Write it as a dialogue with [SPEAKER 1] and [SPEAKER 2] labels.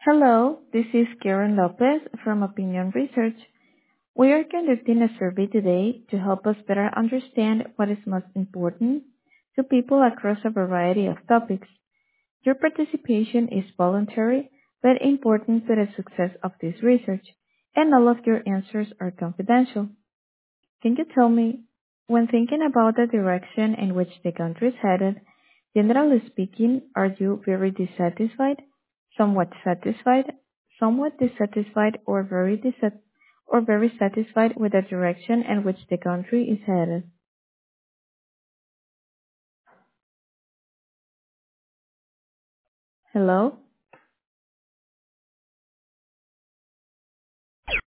[SPEAKER 1] Hello, this is Karen Lopez from Opinion Research. We are conducting a survey today to help us better understand what is most important to people across a variety of topics. Your participation is voluntary but important to the success of this research, and all of your answers are confidential. Can you tell me, when thinking about the direction in which the country is headed, generally speaking, are you very dissatisfied, somewhat dissatisfied, or very satisfied with the direction in which the country is headed? Hello?